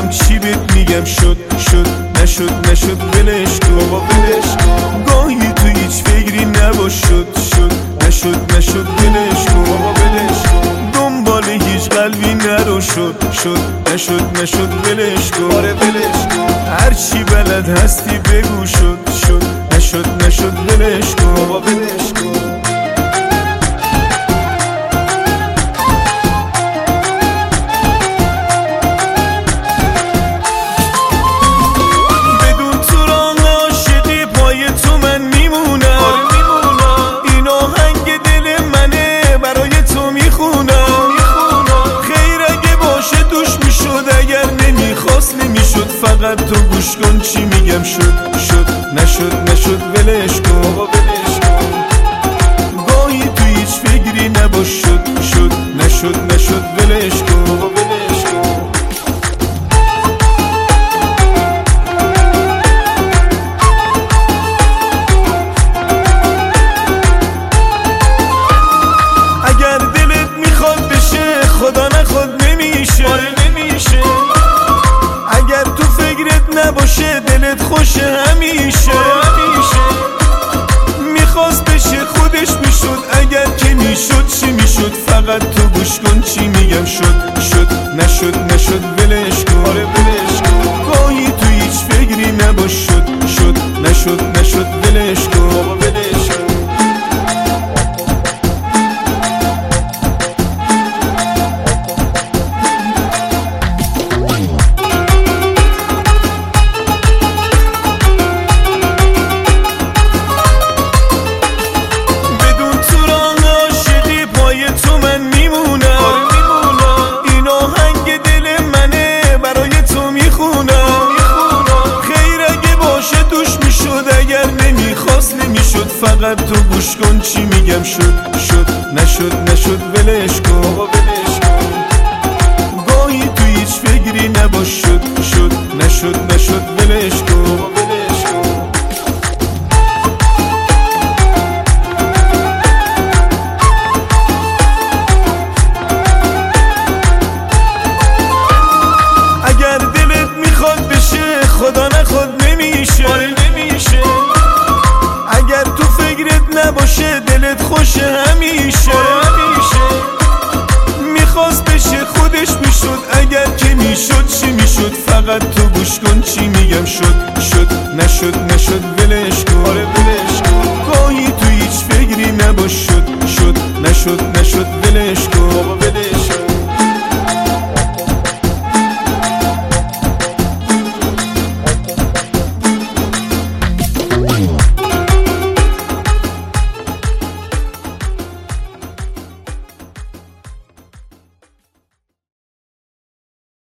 نمیدونم چی بهت میگم، شد نشد ولش کن بابا ولش کن. گاهی تو هیچ فکری نباش، شد نشد ولش کن بابا ولش کن. دنبال هیچ قلبی نرو، شد نشد ولش کن آره ولش کن. هرچی بلد هستی بگو، شد نشد ولش کن بابا ولش کن. فقط تو گوش کن چی میگم، شد نشد ولش کن بابا ولش کن. گاهی تو هیچ فکری نباش، شد نشد ولش کن بابا ولش کن. اگر دلت میخواد بشه، خدا نخواد نمیشه آره نمیشه. اگر تو فکرت نباشه، دلت خوشه همیشه میخواست بشه خودش میشد، اگر که میشد چی میشد. فقط تو گوش کن چی میگم، شد نشد ولش کن آره ولش کن. گاهی تو هیچ فکری نباش، شد نشد ولش کن بابا ولش کن. فقط تو گوش کن چی میگم، شد نشد ولش کن بابا ولش کن. گاهی تو هیچ فکری نباش، شد نشد ولش کن بابا ولش کن. اگر دلت میخواد بشه، خدا نخواد نمیشه آره نمیشه. اگر تو فکرت نباشه، دلت خوشه همیشه میخواست بشه خودش میشد، اگر که میشد چی میشد. فقط تو گوش کن چی میگم، شد نشد ولش کن آره ولش کن. گاهی تو هیچ فکری نباش، شد نشد ولش